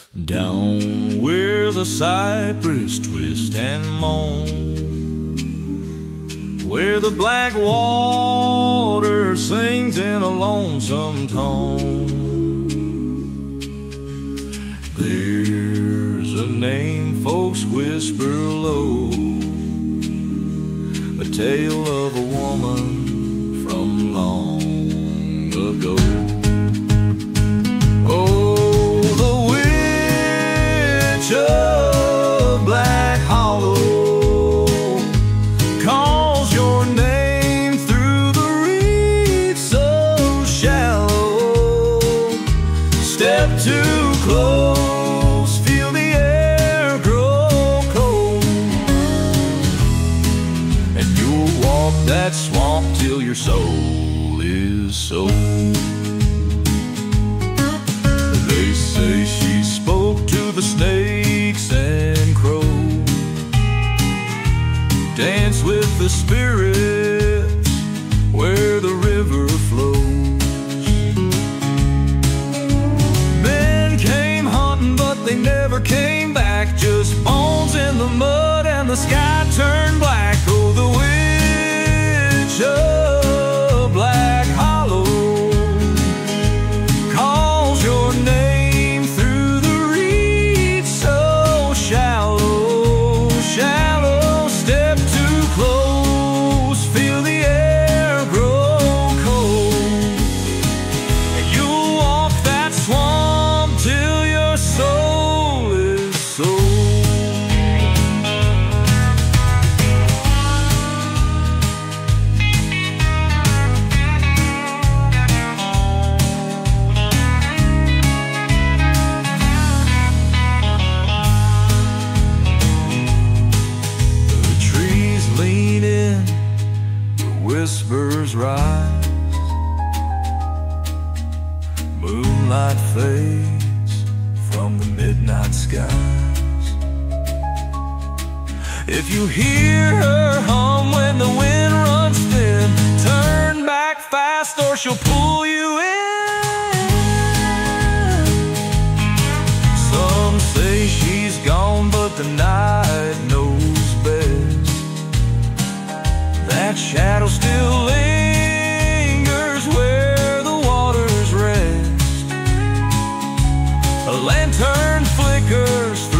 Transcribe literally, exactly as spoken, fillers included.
Down where the cypress twist and moan, where the black water sings in a lonesome tone, there's a name folks whisper low, a tale of a woman from long ago. Oh, the witch of Black Hollow calls your name through the reeds so shallow. Step too close, feel the air grow cold, and you'll walk that swamp till your soul is sold. They say she spoke to the snakes and crows, danced with the spirits where the river flows. Men came hunting but they never came back, just bones in the mud and the sky turned black. Oh, the witch of Black Hollow calls your name through the reeds so shallow, shallow. Step too close, feel the air grow cold, and you'll walk that swamp till your soul is sold. Whispers rise, moonlight fades from the midnight skies. If you hear her hum when the wind runs thin, turn back fast or she'll pull you in. Some say she's gone, but the night knows best. That shadow still lingers where the waters rest. A lantern flickers